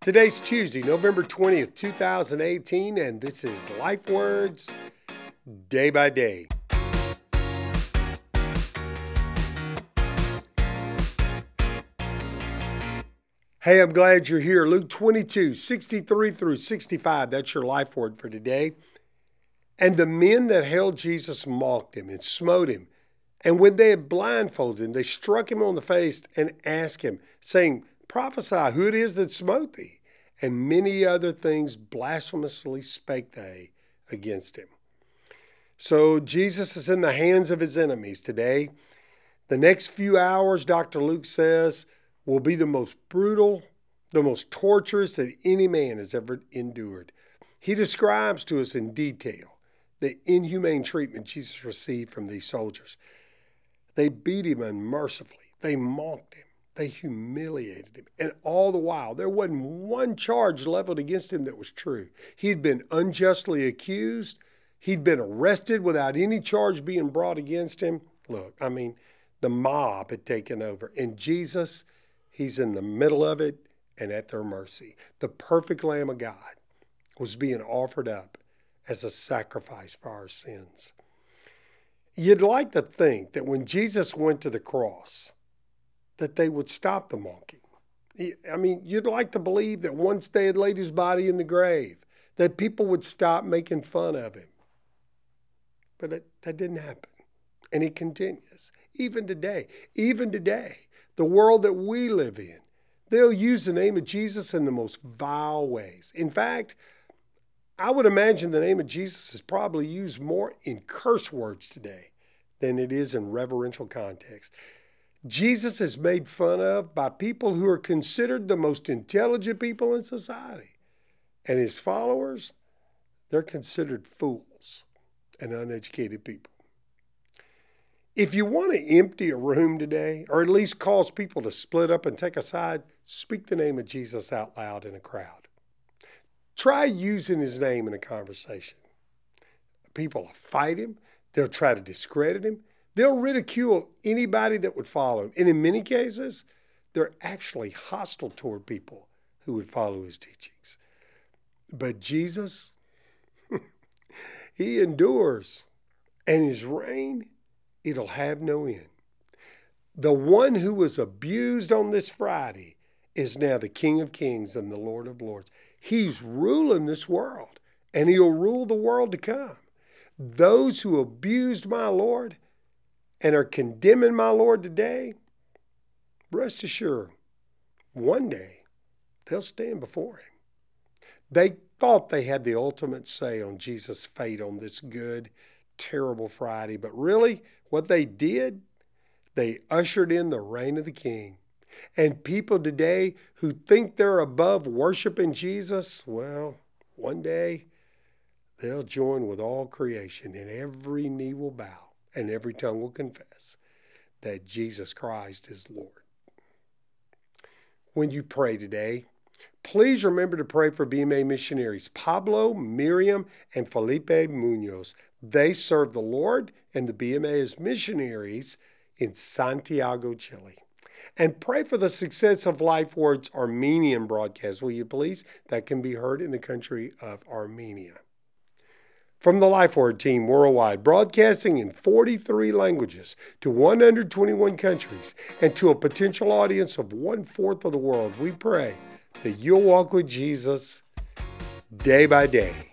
Today's Tuesday, November 20th, 2018, and this is Life Words Day by Day. Hey, I'm glad you're here. Luke 22, 63 through 65, that's your life word for today. And the men that held Jesus mocked him and smote him. And when they had blindfolded him, they struck him on the face and asked him, saying, Prophesy who it is that smote thee. And many other things blasphemously spake they against him. So Jesus is in the hands of his enemies today. The next few hours, Dr. Luke says, will be the most brutal, the most torturous that any man has ever endured. He describes to us in detail the inhumane treatment Jesus received from these soldiers. They beat him unmercifully. They mocked him. They humiliated him. And all the while, there wasn't one charge leveled against him that was true. He'd been unjustly accused. He'd been arrested without any charge being brought against him. Look, the mob had taken over. And Jesus, he's in the middle of it and at their mercy. The perfect Lamb of God was being offered up as a sacrifice for our sins. You'd like to think that when Jesus went to the cross, that they would stop the mocking. You'd like to believe that once they had laid his body in the grave, that people would stop making fun of him. But that didn't happen. And it continues. Even today, the world that we live in, they'll use the name of Jesus in the most vile ways. In fact, I would imagine the name of Jesus is probably used more in curse words today than it is in reverential context. Jesus is made fun of by people who are considered the most intelligent people in society. And his followers, they're considered fools and uneducated people. If you want to empty a room today, or at least cause people to split up and take a side, speak the name of Jesus out loud in a crowd. Try using his name in a conversation. People will fight him. They'll try to discredit him. They'll ridicule anybody that would follow him. And in many cases, they're actually hostile toward people who would follow his teachings. But Jesus, he endures. And his reign, it'll have no end. The one who was abused on this Friday is now the King of Kings and the Lord of Lords. He's ruling this world, and he'll rule the world to come. Those who abused my Lord and are condemning my Lord today, rest assured, one day they'll stand before him. They thought they had the ultimate say on Jesus' fate on this good, terrible Friday, but really what they did, they ushered in the reign of the King. And people today who think they're above worshiping Jesus, well, one day they'll join with all creation, and every knee will bow and every tongue will confess that Jesus Christ is Lord. When you pray today, please remember to pray for BMA missionaries Pablo, Miriam, and Felipe Munoz. They serve the Lord and the BMA as missionaries in Santiago, Chile. And pray for the success of Life Words Armenian broadcast, will you please? That can be heard in the country of Armenia. From the Life Word team worldwide, broadcasting in 43 languages to 121 countries and to a potential audience of 1/4 of the world, we pray that you'll walk with Jesus day by day.